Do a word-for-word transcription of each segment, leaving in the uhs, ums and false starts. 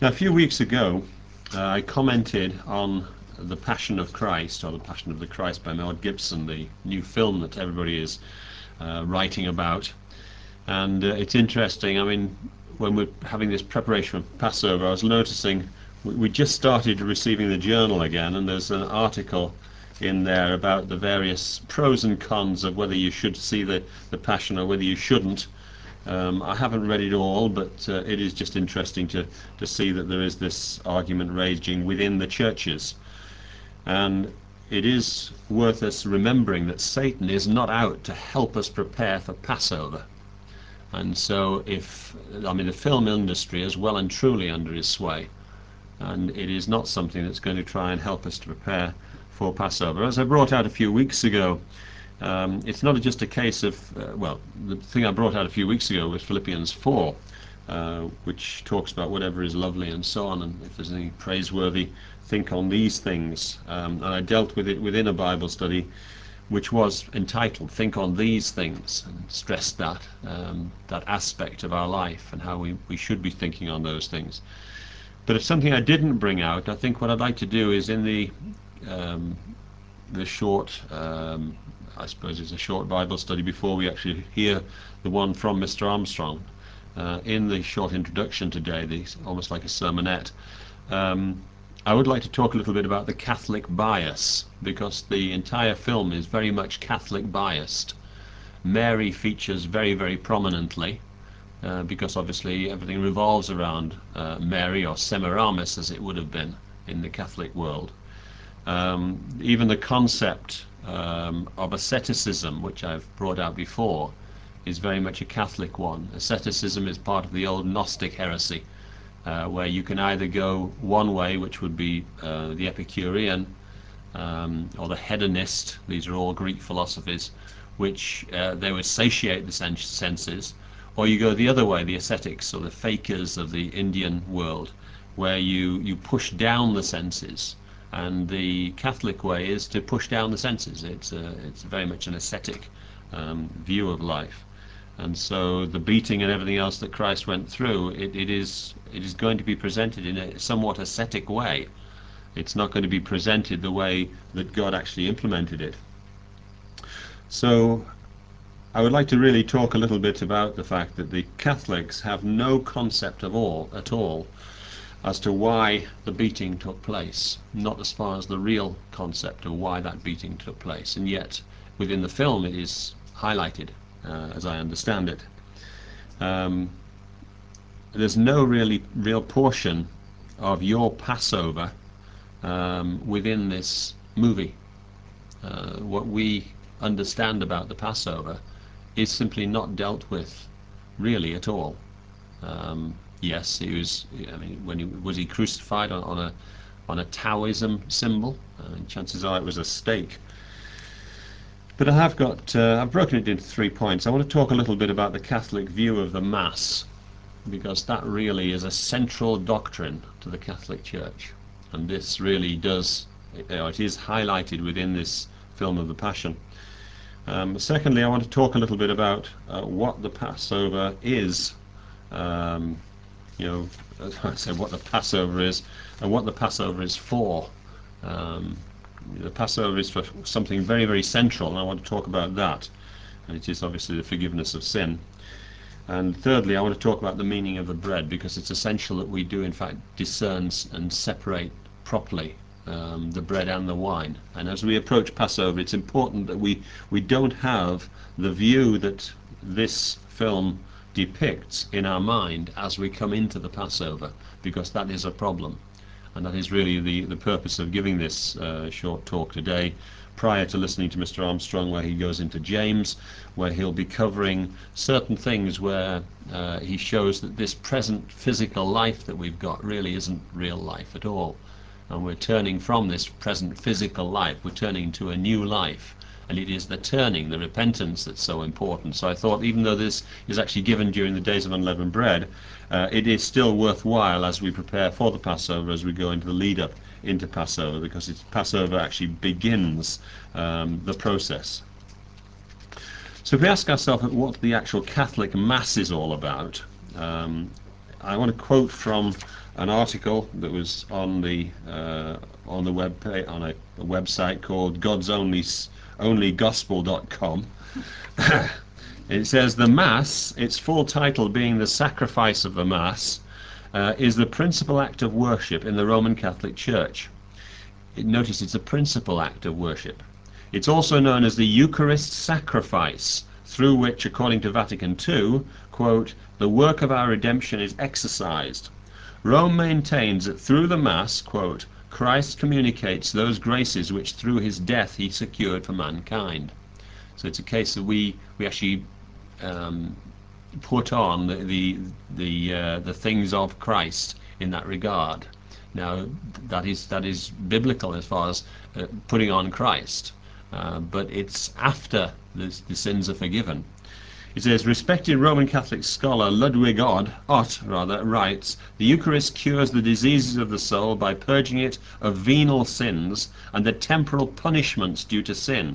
Now, a few weeks ago, uh, I commented on The Passion of Christ, or The Passion of the Christ by Mel Gibson, the new film that everybody is uh, writing about. And uh, it's interesting, I mean, when we're having this preparation for Passover, I was noticing we, we just started receiving the journal again, and there's an article in there about the various pros and cons of whether you should see the, the Passion or whether you shouldn't. Um, I haven't read it all, but uh, it is just interesting to, to see that there is this argument raging within the churches. And it is worth us remembering that Satan is not out to help us prepare for Passover. And so if, I mean, the film industry is well and truly under his sway, and it is not something that's going to try and help us to prepare for Passover. As I brought out a few weeks ago, Um, it's not just a case of, uh, well, the thing I brought out a few weeks ago was Philippians four, uh, which talks about whatever is lovely and so on, and if there's anything praiseworthy, think on these things. Um, and I dealt with it within a Bible study which was entitled Think on These Things, and stressed that, um, that aspect of our life and how we, we should be thinking on those things. But it's something I didn't bring out. I think what I'd like to do is in the um, the short, um, I suppose it's a short Bible study before we actually hear the one from Mister Armstrong. Uh, in the short introduction today, the, almost like a sermonette, um, I would like to talk a little bit about the Catholic bias, because the entire film is very much Catholic biased. Mary features very, very prominently, uh, because obviously everything revolves around uh, Mary, or Semiramis as it would have been in the Catholic world. Um, even the concept um, of asceticism, which I've brought out before, is very much a Catholic one. Asceticism is part of the old Gnostic heresy, uh, where you can either go one way, which would be uh, the Epicurean, um, or the hedonist. These are all Greek philosophies, which uh, they would satiate the sens senses, or you go the other way, the ascetics, or the fakers of the Indian world, where you, you push down the senses. And the Catholic way is to push down the senses. It's, a, it's very much an ascetic um, view of life. And so the beating and everything else that Christ went through, it, it, is, it is going to be presented in a somewhat ascetic way. It's not going to be presented the way that God actually implemented it. So I would like to really talk a little bit about the fact that the Catholics have no concept of all, at all, as to why the beating took place, not as far as the real concept of why that beating took place, and yet within the film it is highlighted, uh, as I understand it. Um, there's no really real portion of your Passover um, within this movie. Uh, what we understand about the Passover is simply not dealt with really at all. Um, yes, he was. I mean, when he was he crucified on, on a on a Taoism symbol? Uh, chances are it was a stake. But I have got. Uh, I've broken it into three points. I want to talk a little bit about the Catholic view of the Mass, because that really is a central doctrine to the Catholic Church, and this really does. You know, it is highlighted within this film of the Passion. Um, secondly, I want to talk a little bit about uh, what the Passover is. Um, you know, as I said, what the Passover is and what the Passover is for. Um, the Passover is for something very, very central, and I want to talk about that. And it is obviously the forgiveness of sin. And thirdly, I want to talk about the meaning of the bread, because it's essential that we do, in fact, discern and separate properly um, the bread and the wine. And as we approach Passover, it's important that we, we don't have the view that this film depicts in our mind as we come into the Passover, because that is a problem. And that is really the, the purpose of giving this uh, short talk today, prior to listening to Mister Armstrong, where he goes into James, where he'll be covering certain things where uh, he shows that this present physical life that we've got really isn't real life at all. And we're turning from this present physical life, we're turning to a new life. And it is the turning, the repentance, that's so important. So I thought, even though this is actually given during the days of unleavened bread, uh, it is still worthwhile as we prepare for the Passover, as we go into the lead-up into Passover, because it's, Passover actually begins um, the process. So if we ask ourselves what the actual Catholic Mass is all about, um, I want to quote from an article that was on the uh, on the web on a, a website called gods only only gospel dot com. It says the Mass, its full title being the Sacrifice of the Mass, uh, is the principal act of worship in the Roman Catholic Church. It, notice it's a principal act of worship. It's also known as the Eucharist sacrifice, through which, according to Vatican two, quote, the work of our redemption is exercised. Rome maintains that through the Mass, quote, Christ communicates those graces which through his death he secured for mankind. So it's a case that we, we actually um, put on the, the, the, uh, the things of Christ in that regard. Now, that is, that is biblical as far as uh, putting on Christ. Uh, but it's after the, the sins are forgiven. It says, respected Roman Catholic scholar Ludwig Ott, Ott rather, writes, the Eucharist cures the diseases of the soul by purging it of venal sins and the temporal punishments due to sin.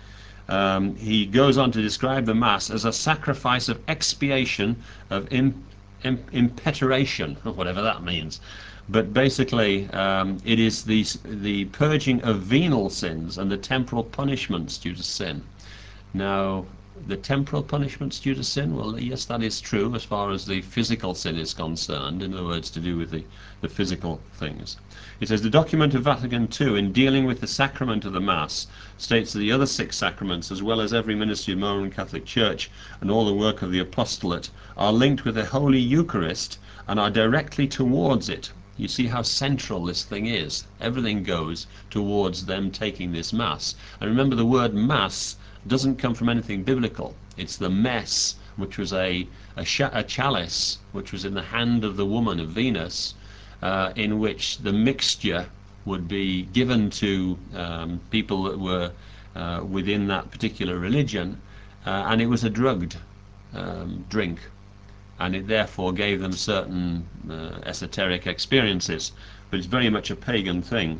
Um, he goes on to describe the Mass as a sacrifice of expiation, of im, im, impeturation, whatever that means. But basically, um, it is the, the purging of venal sins and the temporal punishments due to sin. Now, the temporal punishments due to sin, well, yes, that is true as far as the physical sin is concerned, in other words, to do with the, the physical things. It says, the document of Vatican two, in dealing with the sacrament of the Mass, states that the other six sacraments, as well as every ministry of the Roman Catholic Church and all the work of the apostolate, are linked with the Holy Eucharist and are directly towards it. You see how central this thing is. Everything goes towards them taking this Mass. And remember, the word Mass doesn't come from anything biblical. It's the mess, which was a, a, a chalice, which was in the hand of the woman, of Venus, uh, in which the mixture would be given to um, people that were uh, within that particular religion, uh, and it was a drugged um, drink. And it therefore gave them certain uh, esoteric experiences, but it's very much a pagan thing.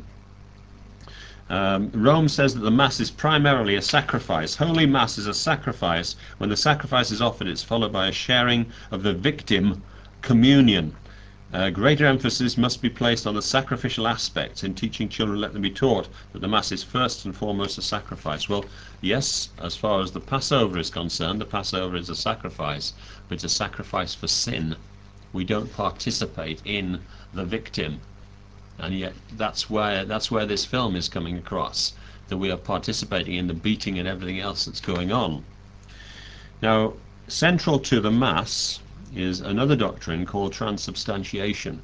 Um, Rome says that the Mass is primarily a sacrifice. Holy Mass is a sacrifice. When the sacrifice is offered, it's followed by a sharing of the victim, communion. Uh, greater emphasis must be placed on the sacrificial aspects. In teaching children, let them be taught that the Mass is first and foremost a sacrifice. Well, yes, as far as the Passover is concerned, the Passover is a sacrifice, but it's a sacrifice for sin. We don't participate in the victim. And yet that's where, that's where this film is coming across, that we are participating in the beating and everything else that's going on. Now, central to the Mass is another doctrine called transubstantiation.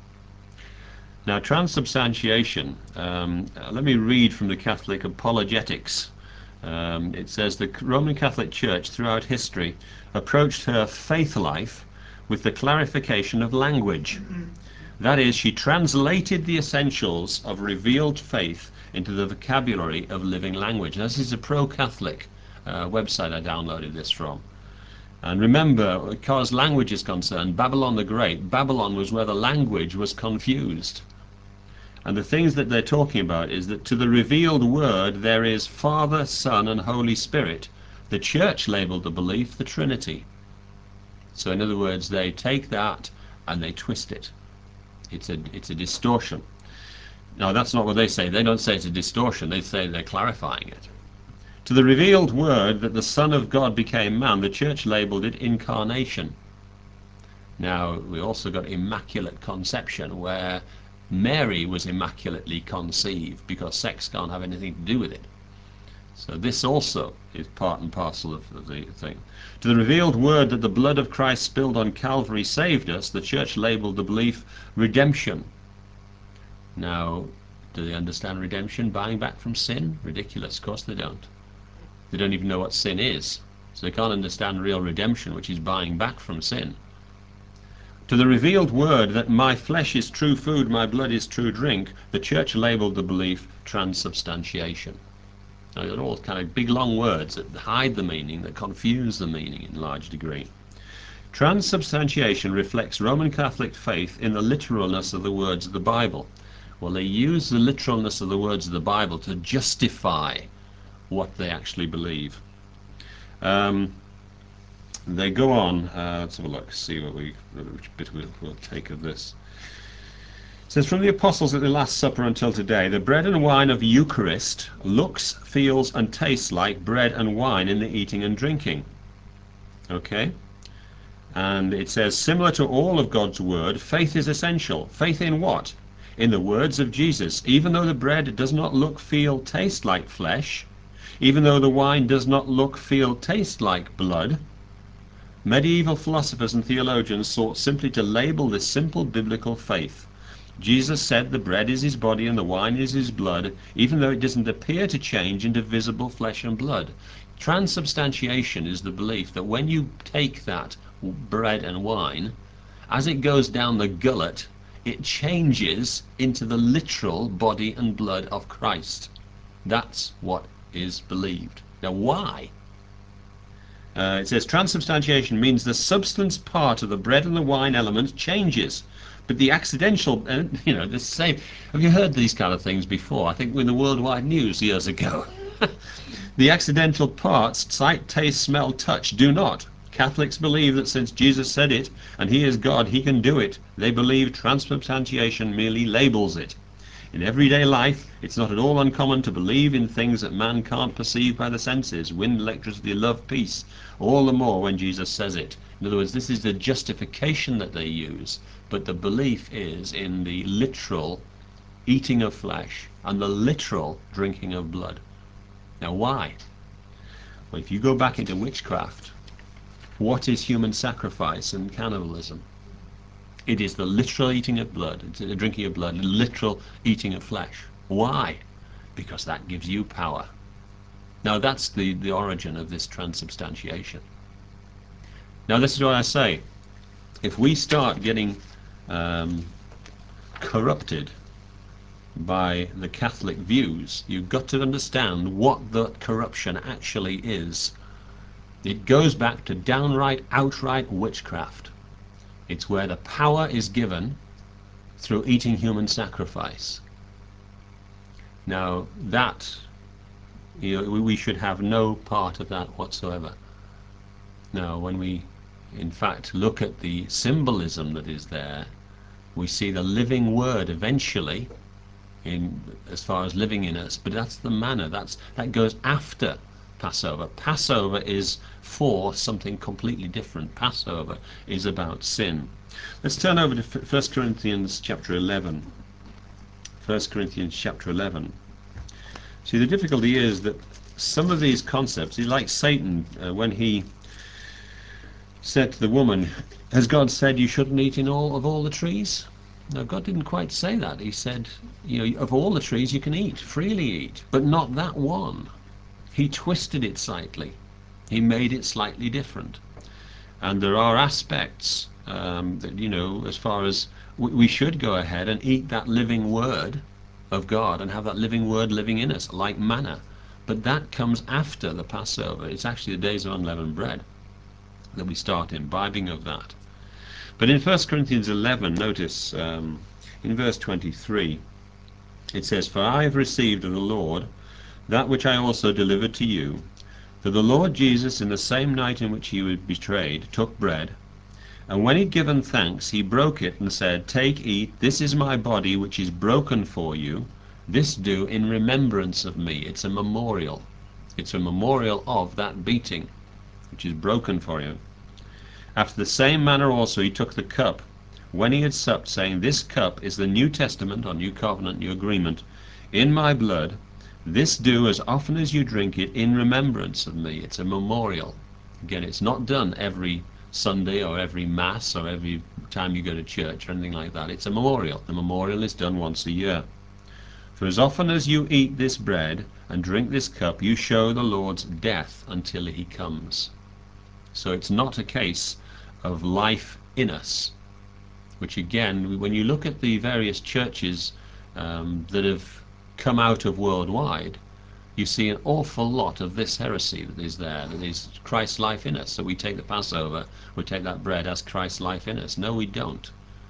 Now, transubstantiation, um, let me read from the Catholic Apologetics. Um, it says the Roman Catholic Church throughout history approached her faith life with the clarification of language. That is, she translated the essentials of revealed faith into the vocabulary of living language. Now, this is a pro-Catholic uh, website I downloaded this from. And remember, as far as language is concerned, Babylon the Great, Babylon was where the language was confused. And the things that they're talking about is that to the revealed word there is Father, Son, and Holy Spirit. The Church labeled the belief the Trinity. So in other words, they take that and they twist it. It's a, it's a distortion. Now, that's not what they say. They don't say it's a distortion. They say they're clarifying it. To the revealed word that the Son of God became man, the Church labeled it incarnation. Now, we also got immaculate conception, where Mary was immaculately conceived, because sex can't have anything to do with it. So this also is part and parcel of, of the thing. To the revealed word that the blood of Christ spilled on Calvary saved us, the Church labeled the belief redemption. Now, do they understand redemption, buying back from sin? Ridiculous. Of course they don't. They don't even know what sin is. So they can't understand real redemption, which is buying back from sin. To the revealed word that my flesh is true food, my blood is true drink, the Church labeled the belief transubstantiation. Now, they're all kind of big long words that hide the meaning, that confuse the meaning in large degree. Transubstantiation reflects Roman Catholic faith in the literalness of the words of the Bible. Well, they use the literalness of the words of the Bible to justify what they actually believe. Um, they go on. Uh, let's have a look, see what we, which bit we'll, we'll take of this. It says, from the apostles at the Last Supper until today, the bread and wine of Eucharist looks, feels, and tastes like bread and wine in the eating and drinking. Okay? And it says, similar to all of God's word, faith is essential. Faith in what? In the words of Jesus. Even though the bread does not look, feel, taste like flesh, even though the wine does not look, feel, taste like blood, medieval philosophers and theologians sought simply to label this simple biblical faith. Jesus said the bread is his body and the wine is his blood, even though it doesn't appear to change into visible flesh and blood. Transubstantiation is the belief that when you take that bread and wine, as it goes down the gullet, it changes into the literal body and blood of Christ. That's what is believed. Now, why? Uh, it says transubstantiation means the substance part of the bread and the wine element changes, but the accidental, uh, you know, the same. Have you heard these kind of things before? I think in the Worldwide News years ago. The accidental parts, sight, taste, smell, touch, do not. Catholics believe that since Jesus said it, and he is God, he can do it. They believe transubstantiation merely labels it. In everyday life, it's not at all uncommon to believe in things that man can't perceive by the senses. Wind, electricity, love, peace. All the more when Jesus says it. In other words, this is the justification that they use, but the belief is in the literal eating of flesh and the literal drinking of blood. Now, why? Well, if you go back into witchcraft, what is human sacrifice and cannibalism? It is the literal eating of blood, it's the drinking of blood, the literal eating of flesh. Why? Because that gives you power. Now, that's the, the origin of this transubstantiation. Now, this is what I say. If we start getting um, corrupted by the Catholic views, you've got to understand what that corruption actually is. It goes back to downright, outright witchcraft. It's where the power is given through eating human sacrifice. Now, that, you know, we should have no part of that whatsoever. Now, when we, in fact, look at the symbolism that is there, we see the living word eventually, in as far as living in us, but that's the manna. That's that goes after Passover. Passover is for something completely different. Passover is about sin. Let's turn over to First Corinthians chapter eleven. First Corinthians chapter eleven. See, the difficulty is that some of these concepts, like Satan, uh, when he said to the woman, has God said you shouldn't eat in all of all the trees? No, God didn't quite say that. He said, you know, of all the trees you can eat, freely eat, but not that one. He twisted it slightly. He made it slightly different. And there are aspects um, that, you know, as far as we, we should go ahead and eat that living word of God and have that living word living in us, like manna. But that comes after the Passover. It's actually the days of unleavened bread that we start imbibing of that. But in First Corinthians eleven, notice um, in verse twenty-three, it says, for I have received of the Lord that which I also delivered to you, that the Lord Jesus, in the same night in which he was betrayed, took bread, and when he had given thanks, he broke it and said, take, eat, this is my body which is broken for you. This do in remembrance of me. It's a memorial. It's a memorial of that beating, which is broken for you. After the same manner also he took the cup, when he had supped, saying, this cup is the New Testament, or New Covenant, New Agreement, in my blood. This do as often as you drink it in remembrance of me. It's a memorial. Again, it's not done every Sunday or every Mass or every time you go to church or anything like that. It's a memorial. The memorial is done once a year. For as often as you eat this bread and drink this cup, you show the Lord's death until he comes. So it's not a case of life in us, which again, when you look at the various churches um, that have come out of worldwide, you see an awful lot of this heresy that is there, that is Christ's life in us. So we take the Passover, we take that bread as Christ's life in us. No, we don't.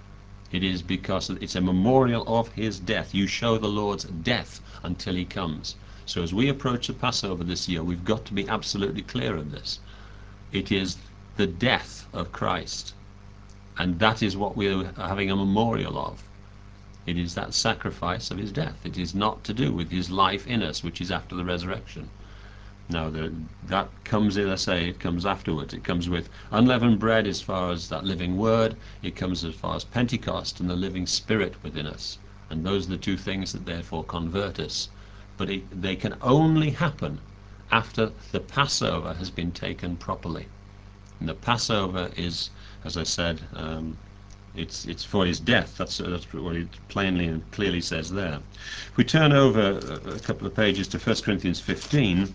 It is because it's a memorial of his death. You show the Lord's death until he comes. So as we approach the Passover this year, we've got to be absolutely clear of this. It is the death of Christ. And that is what we're having a memorial of. It is that sacrifice of his death. It is not to do with his life in us, which is after the resurrection. Now, the, that comes, as I say, it comes afterwards. It comes with unleavened bread as far as that living word. It comes as far as Pentecost and the living Spirit within us. And those are the two things that therefore convert us. But it, they can only happen after the Passover has been taken properly. And the Passover is, as I said, um, it's it's for his death. That's, that's what it plainly and clearly says there. If we turn over a couple of pages to First Corinthians fifteen,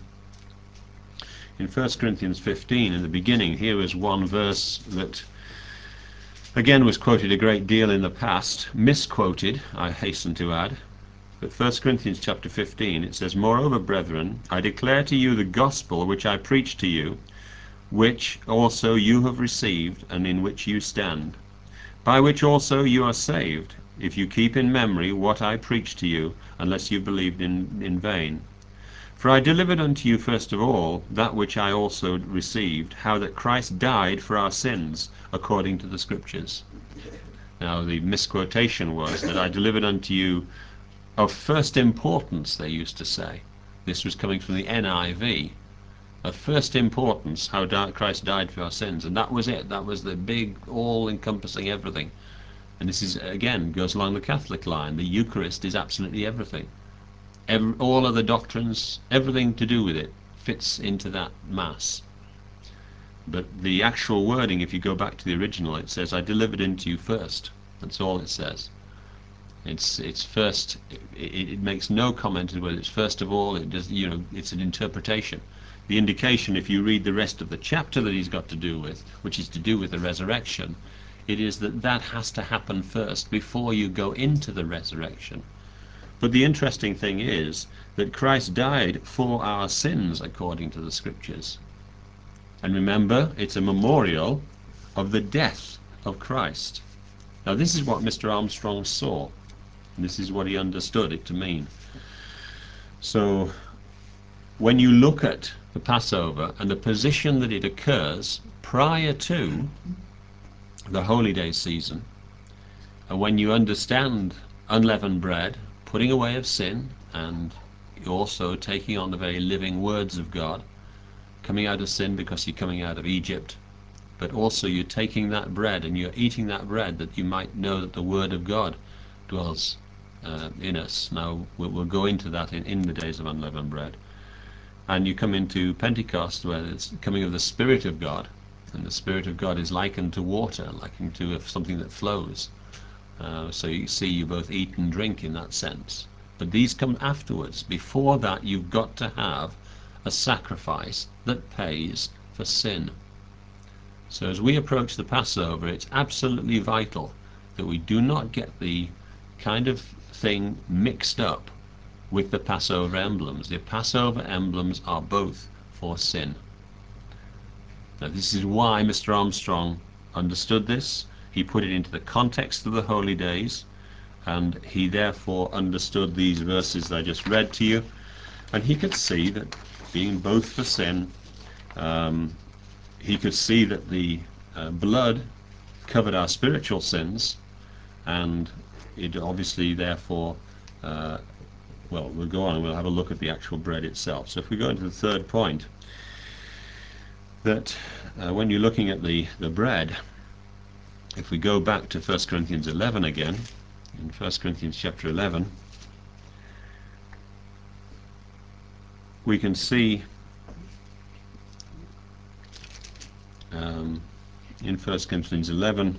in First Corinthians fifteen, in the beginning, here is one verse that again was quoted a great deal in the past, misquoted, I hasten to add. But First Corinthians chapter fifteen, it says, "Moreover, brethren, I declare to you the gospel which I preached to you, which also you have received, and in which you stand, by which also you are saved, if you keep in memory what I preached to you, unless you believed in, in vain. For I delivered unto you first of all that which I also received, how that Christ died for our sins, according to the Scriptures." Now the misquotation was that I delivered unto you of first importance, they used to say. This was coming from the N I V. Of first importance, how Christ died for our sins. And that was it. That was the big, all-encompassing everything. And this is, again, goes along the Catholic line. The Eucharist is absolutely everything. Every, all other doctrines, everything to do with it, fits into that Mass. But the actual wording, if you go back to the original, it says, "I delivered unto you first." That's all it says. It's it's first. It, it makes no comment on whether it's first of all. It does, you know, it's an interpretation. The indication, if you read the rest of the chapter that he's got to do with, which is to do with the resurrection, it is that that has to happen first before you go into the resurrection. But the interesting thing is that Christ died for our sins according to the Scriptures. And remember, it's a memorial of the death of Christ. Now this is what Mister Armstrong saw. And this is what he understood it to mean. So when you look at the Passover and the position that it occurs prior to the Holy Day season, and when you understand unleavened bread, putting away of sin, and also taking on the very living words of God, coming out of sin because you're coming out of Egypt, but also you're taking that bread and you're eating that bread that you might know that the Word of God dwells uh, in us. Now we'll, we'll go into that in, in the days of unleavened bread. And you come into Pentecost, where it's coming of the Spirit of God, and the Spirit of God is likened to water, likened to something that flows. Uh, so you see, you both eat and drink in that sense. But these come afterwards. Before that, you've got to have a sacrifice that pays for sin. So as we approach the Passover, it's absolutely vital that we do not get the kind of thing mixed up with the Passover emblems. The Passover emblems are both for sin. Now this is why Mister Armstrong understood this. He put it into the context of the holy days, and he therefore understood these verses that I just read to you, and he could see that being both for sin, um, he could see that the uh, blood covered our spiritual sins, and it obviously therefore uh, well, we'll go on and we'll have a look at the actual bread itself. So if we go into the third point, that uh, when you're looking at the, the bread, if we go back to First Corinthians eleven again, in First Corinthians chapter eleven, we can see um, in First Corinthians eleven,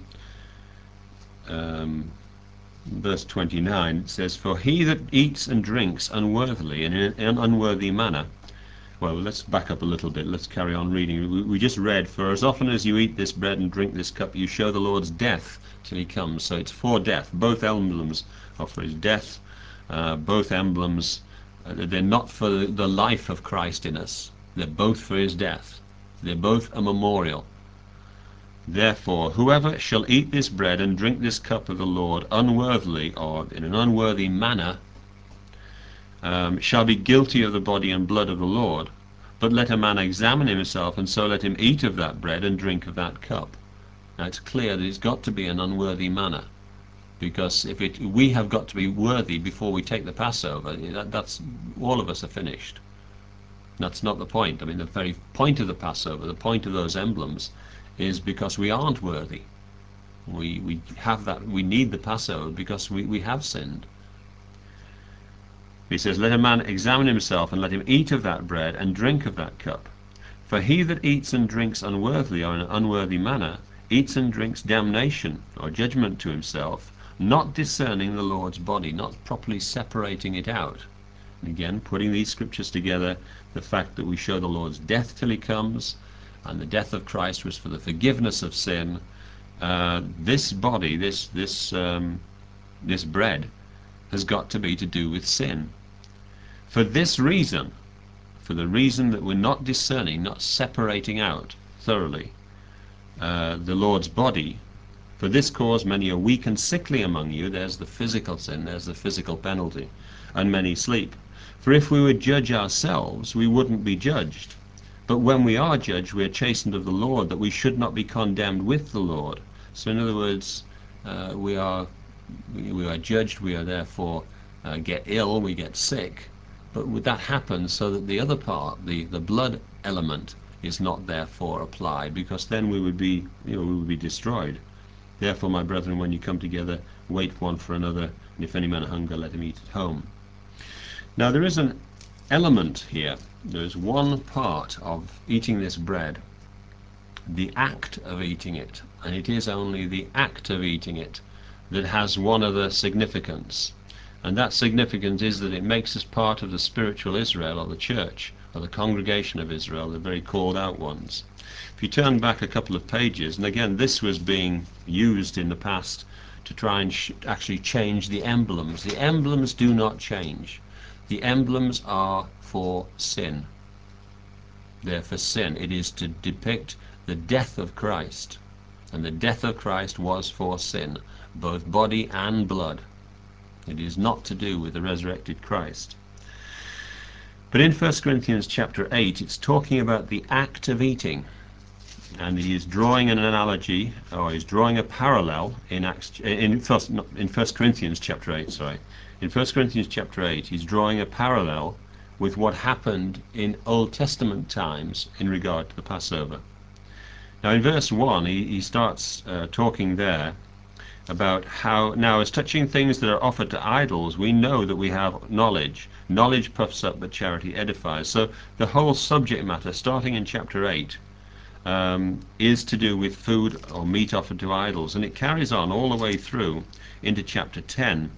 um, verse twenty-nine, it says, "For he that eats and drinks unworthily and in an unworthy manner," well, let's back up a little bit, let's carry on reading. We, we just read, "For as often as you eat this bread and drink this cup, you show the Lord's death till he comes." So it's for death. Both emblems are for his death. Uh, both emblems, uh, they're not for the, the life of Christ in us. They're both for his death. They're both a memorial. "Therefore, whoever shall eat this bread and drink this cup of the Lord unworthily, or in an unworthy manner, um, shall be guilty of the body and blood of the Lord. But let a man examine himself, and so let him eat of that bread and drink of that cup. Now it's clear that it's got to be an unworthy manner, because if it, we have got to be worthy before we take the Passover, that, that's all of us are finished. That's not the point. I mean, the very point of the Passover, the point of those emblems, is because we aren't worthy. We we have that. We need the Passover because we we have sinned. He says, "Let a man examine himself, and let him eat of that bread and drink of that cup. For he that eats and drinks unworthily or in an unworthy manner eats and drinks damnation or judgment to himself, not discerning the Lord's body," not properly separating it out. And again, putting these scriptures together, the fact that we show the Lord's death till he comes, and the death of Christ was for the forgiveness of sin. Uh, this body, this this um, this bread, has got to be to do with sin. For this reason, for the reason that we're not discerning, not separating out thoroughly uh, the Lord's body, for this cause many are weak and sickly among you. There's the physical sin, there's the physical penalty. And many sleep. For if we would judge ourselves, we wouldn't be judged. But when we are judged, we are chastened of the Lord, that we should not be condemned with the Lord. So in other words, uh, we are we, we are judged, we are therefore uh, get ill, we get sick. But would that happen so that the other part, the, the blood element, is not therefore applied, because then we would be you know we would be destroyed. Therefore, my brethren, when you come together, wait one for another, and if any man hunger, let him eat at home. Now there is an element here. There is one part of eating this bread, the act of eating it, and it is only the act of eating it that has one other significance. And that significance is that it makes us part of the spiritual Israel, or the church, or the congregation of Israel, the very called out ones. If you turn back a couple of pages, and again this was being used in the past to try and sh actually change the emblems. The emblems do not change. The emblems are for sin. They're for sin. It is to depict the death of Christ. And the death of Christ was for sin, both body and blood. It is not to do with the resurrected Christ. But in First Corinthians chapter eight, it's talking about the act of eating. And he is drawing an analogy, or he's drawing a parallel in Acts, in first, in First Corinthians chapter eight, sorry. In First Corinthians chapter eight, he's drawing a parallel with what happened in Old Testament times in regard to the Passover. Now in verse one, he, he starts uh, talking there about how, now as touching things that are offered to idols, we know that we have knowledge. Knowledge puffs up, but charity edifies. So the whole subject matter, starting in chapter eight, um, is to do with food or meat offered to idols. And it carries on all the way through into chapter ten.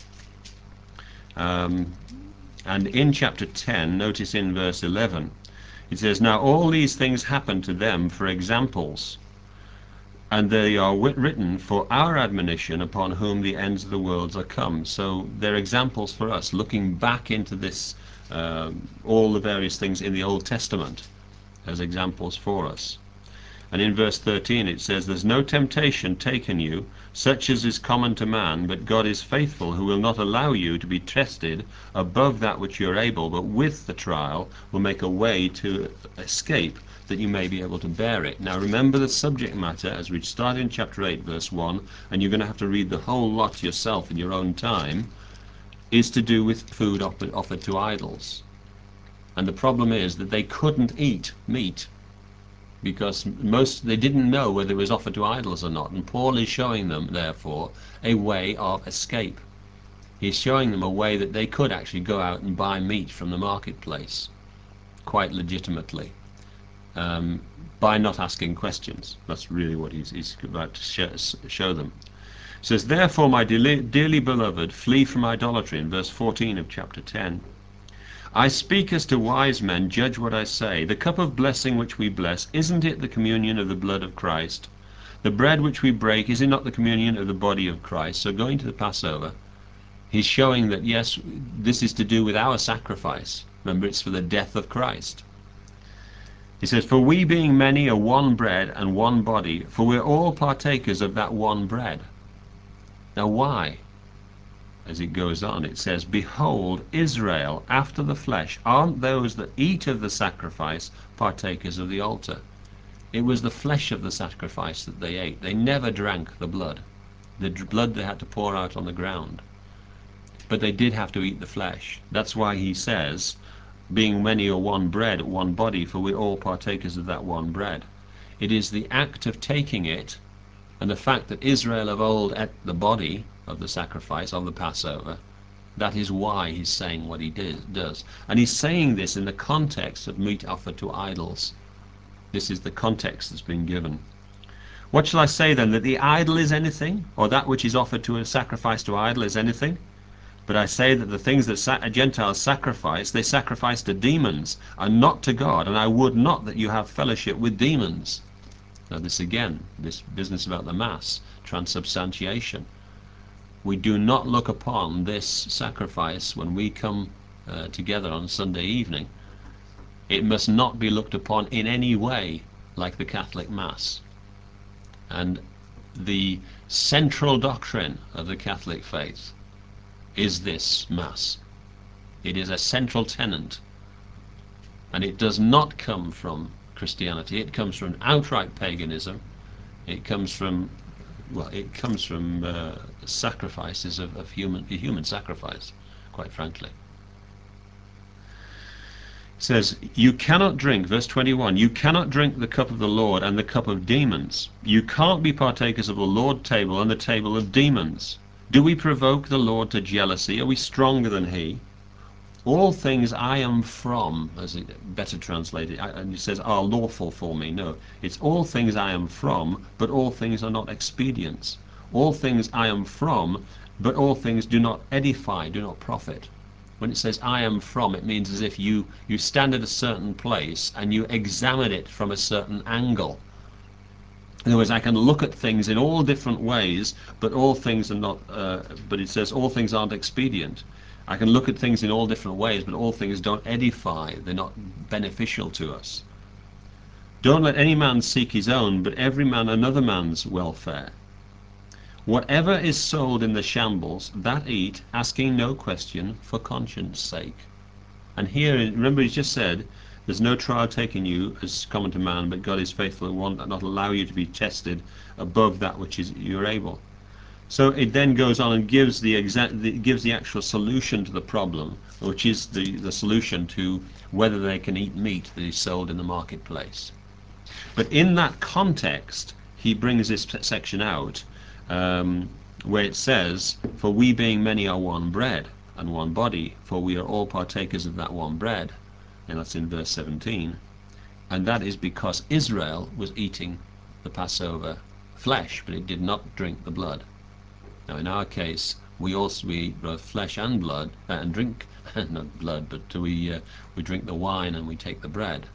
Um, and in chapter ten, notice in verse eleven, it says, "Now all these things happen to them for examples, and they are written for our admonition, upon whom the ends of the worlds are come." So they're examples for us, looking back into this, um, all the various things in the Old Testament as examples for us. And in verse thirteen it says, "There's no temptation taken you, such as is common to man, but God is faithful, who will not allow you to be tested above that which you are able, but with the trial will make a way to escape, that you may be able to bear it." Now remember the subject matter as we start in chapter eight verse one, and you're going to have to read the whole lot yourself in your own time, is to do with food offered to idols. And the problem is that they couldn't eat meat, because most they didn't know whether it was offered to idols or not. And Paul is showing them, therefore, a way of escape. He's showing them a way that they could actually go out and buy meat from the marketplace, quite legitimately, um, by not asking questions. That's really what he's, he's about to show, show them. It says, "Therefore, my dearly, dearly beloved, flee from idolatry," in verse fourteen of chapter ten. "I speak as to wise men, judge what I say. The cup of blessing which we bless, isn't it the communion of the blood of Christ? The bread which we break, is it not the communion of the body of Christ?" So going to the Passover, he's showing that, yes, this is to do with our sacrifice. Remember, it's for the death of Christ. He says, "For we being many are one bread and one body, for we're all partakers of that one bread." Now why? as it goes on, it says, "Behold, Israel after the flesh aren't those that eat of the sacrifice partakers of the altar." It was the flesh of the sacrifice that they ate. They never drank the blood. The blood they had to pour out on the ground. But they did have to eat the flesh. That's why he says, "Being many are one bread, one body, for we're all partakers of that one bread." It is the act of taking it, and the fact that Israel of old ate the body of the sacrifice, of the Passover, that is why he's saying what he does. And he's saying this in the context of meat offered to idols. This is the context that's been given. "What shall I say then? That the idol is anything, or that which is offered to a sacrifice to idol is anything? But I say that the things that sa Gentiles sacrifice, they sacrifice to demons, and not to God. And I would not that you have fellowship with demons." Now this again, this business about the Mass, transubstantiation. We do not look upon this sacrifice when we come uh, together on Sunday evening. It must not be looked upon in any way like the Catholic Mass. And the central doctrine of the Catholic faith is this Mass. It is a central tenet, and it does not come from Christianity. It comes from outright paganism. It comes from, well, it comes from uh, sacrifices of, of human, human sacrifice, quite frankly. It says, "You cannot drink," verse twenty-one, "you cannot drink the cup of the Lord and the cup of demons. You can't be partakers of the Lord's table and the table of demons. Do we provoke the Lord to jealousy? Are we stronger than he? All things I am from," as it better translated, and it says, "are lawful for me." No, it's all things I am from, but all things are not expedients. All things I am from, but all things do not edify, do not profit. When it says "I am from," it means as if you, you stand at a certain place and you examine it from a certain angle. In other words, I can look at things in all different ways, but all things are not, uh, but it says all things aren't expedient. I can look at things in all different ways, but all things don't edify. They're not beneficial to us. "Don't let any man seek his own, but every man another man's welfare. Whatever is sold in the shambles, that eat, asking no question, for conscience sake." And here, remember, he's just said, "There's no trial taken you as common to man, but God is faithful and will not allow you to be tested above that which is you're able." So it then goes on and gives the exact, the, gives the actual solution to the problem, which is the, the solution to whether they can eat meat that is sold in the marketplace. But in that context, he brings this section out, um, where it says, "For we being many are one bread and one body, for we are all partakers of that one bread." And that's in verse seventeen. And that is because Israel was eating the Passover flesh, but it did not drink the blood. Now in our case, we also we eat both flesh and blood, uh, and drink, not blood, but we, uh, we drink the wine and we take the bread.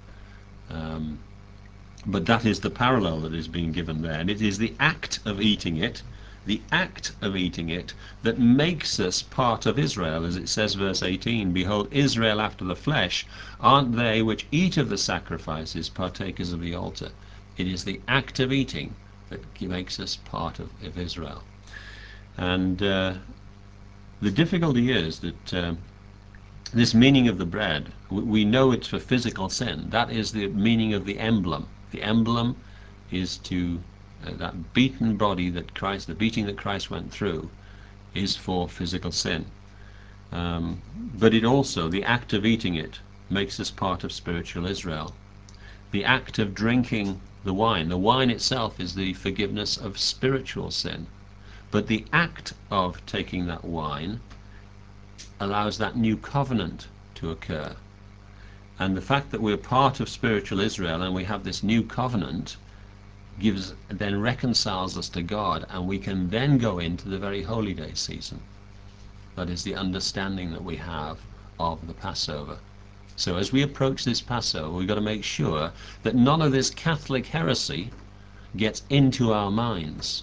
Um, But that is the parallel that is being given there. And it is the act of eating it, the act of eating it, that makes us part of Israel. As it says, verse eighteen, "Behold, Israel after the flesh, aren't they which eat of the sacrifices partakers of the altar?" It is the act of eating that makes us part of, of Israel. And uh, the difficulty is that uh, this meaning of the bread, we know it's for physical sin. That is the meaning of the emblem. The emblem is to uh, that beaten body that Christ, the beating that Christ went through, is for physical sin. Um, but it also, the act of eating it, makes us part of spiritual Israel. The act of drinking the wine, the wine itself is the forgiveness of spiritual sin. But the act of taking that wine allows that new covenant to occur. And the fact that we're part of spiritual Israel and we have this new covenant gives, then reconciles us to God, and we can then go into the very holy day season. That is the understanding that we have of the Passover. So as we approach this Passover, we've got to make sure that none of this Catholic heresy gets into our minds.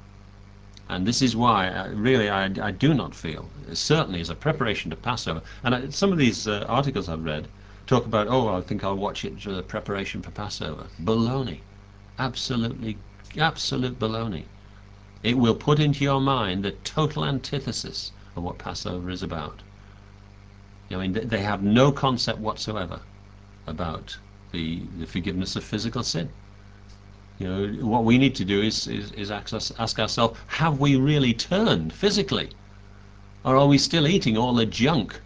And this is why, I, really, I, I do not feel, certainly as a preparation to Passover, and I, some of these uh, articles I've read talk about, oh, I think I'll watch it for the preparation for Passover. Baloney. Absolutely, absolute baloney. It will put into your mind the total antithesis of what Passover is about. I mean, they have no concept whatsoever about the, the forgiveness of physical sin. You know, what we need to do is, is, is ask, us, ask ourselves, have we really turned physically? Or are we still eating all the junk?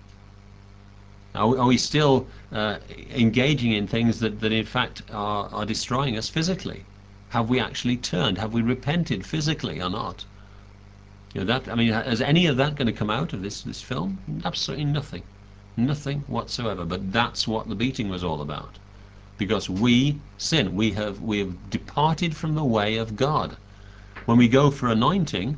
Are we, are we still uh, engaging in things that, that in fact are, are destroying us physically? Have we actually turned? Have we repented physically or not? You know, that, I mean, is any of that going to come out of this, this film? Absolutely nothing. Nothing whatsoever. But that's what the beating was all about. Because we sin. We have, we have departed from the way of God. When we go for anointing,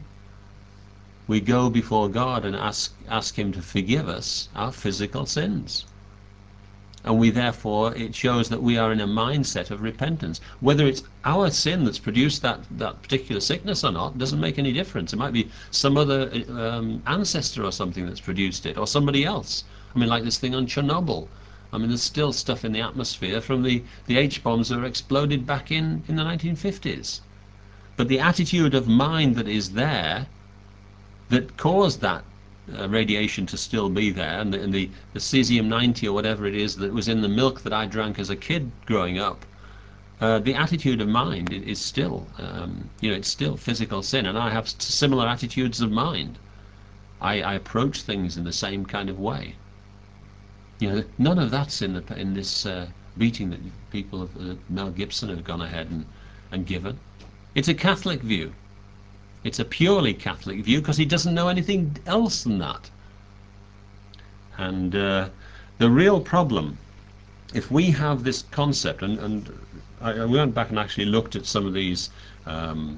we go before God and ask, ask Him to forgive us our physical sins. And we therefore, it shows that we are in a mindset of repentance. Whether it's our sin that's produced that, that particular sickness or not doesn't make any difference. It might be some other um, ancestor or something that's produced it, or somebody else. I mean, like this thing on Chernobyl. I mean, there's still stuff in the atmosphere from the, the H-bombs that were exploded back in, in the nineteen fifties. But the attitude of mind that is there that caused that uh, radiation to still be there, and the, and the, the cesium ninety or whatever it is that was in the milk that I drank as a kid growing up, uh, the attitude of mind is still, um, you know, it's still physical sin, and I have similar attitudes of mind. I, I approach things in the same kind of way. You know, none of that's in the in this uh, beating that people of uh, Mel Gibson have gone ahead and, and given. It's a Catholic view. It's a purely Catholic view because he doesn't know anything else than that. And uh, the real problem, if we have this concept, and, and I, I went back and actually looked at some of these um,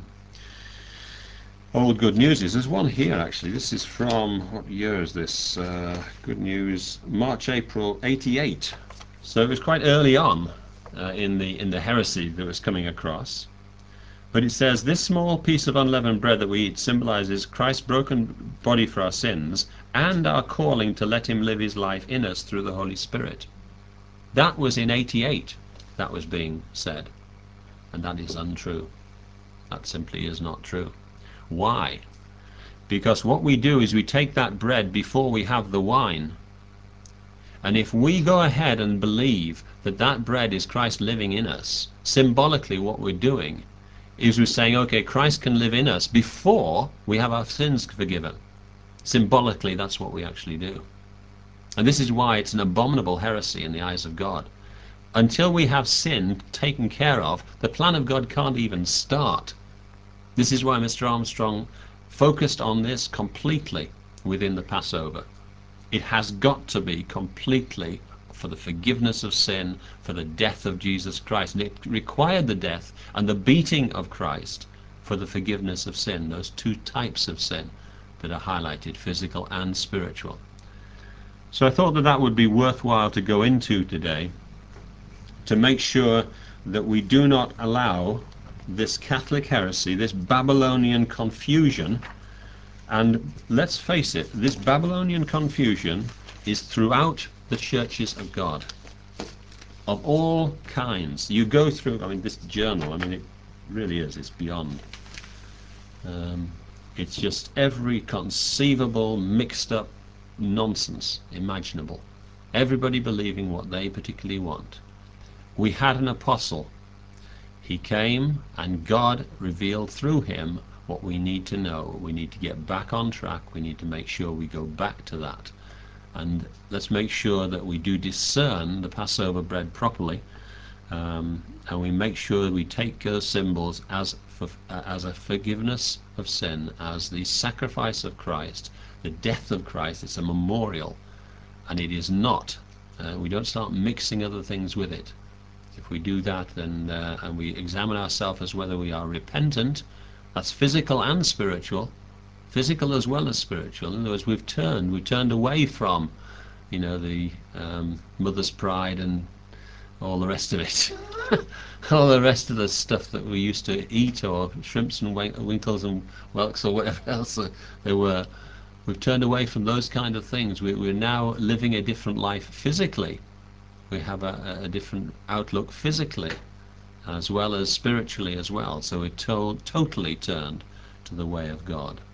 old Good Newses. There's one here actually. This is from, what year is this? Uh, Good News, March, April eighty-eight. So it was quite early on uh, in the in the heresy that was coming across. But it says, this small piece of unleavened bread that we eat symbolizes Christ's broken body for our sins and our calling to let Him live His life in us through the Holy Spirit. That was in eighty-eight that was being said. And that is untrue. That simply is not true. Why? Because what we do is we take that bread before we have the wine. And if we go ahead and believe that that bread is Christ living in us, symbolically what we're doing is we're saying, okay, Christ can live in us before we have our sins forgiven. Symbolically, that's what we actually do. And this is why it's an abominable heresy in the eyes of God. Until we have sin taken care of, the plan of God can't even start. This is why Mister Armstrong focused on this completely within the Passover. It has got to be completely for the forgiveness of sin, for the death of Jesus Christ. And it required the death and the beating of Christ for the forgiveness of sin, those two types of sin that are highlighted, physical and spiritual. So I thought that that would be worthwhile to go into today, to make sure that we do not allow this Catholic heresy, this Babylonian confusion. And let's face it, this Babylonian confusion is throughout the churches of God, of all kinds. You go through, I mean, this journal, I mean, it really is, it's beyond. Um, it's just every conceivable, mixed up nonsense imaginable. Everybody believing what they particularly want. We had an apostle. He came and God revealed through him what we need to know. We need to get back on track. We need to make sure we go back to that. And let's make sure that we do discern the Passover bread properly, um, and we make sure that we take those symbols as for, uh, as a forgiveness of sin, as the sacrifice of Christ, the death of Christ. It's a memorial, and it is not. Uh, we don't start mixing other things with it. If we do that, then uh, and we examine ourselves as whether we are repentant, that's physical and spiritual, physical as well as spiritual. In other words, we've turned, we've turned away from, you know, the um, mother's pride and all the rest of it, all the rest of the stuff that we used to eat, or shrimps and winkles and whelks or whatever else they were. We've turned away from those kind of things. We, we're now living a different life physically. We have a, a different outlook physically as well as spiritually as well. So we're to totally turned to the way of God.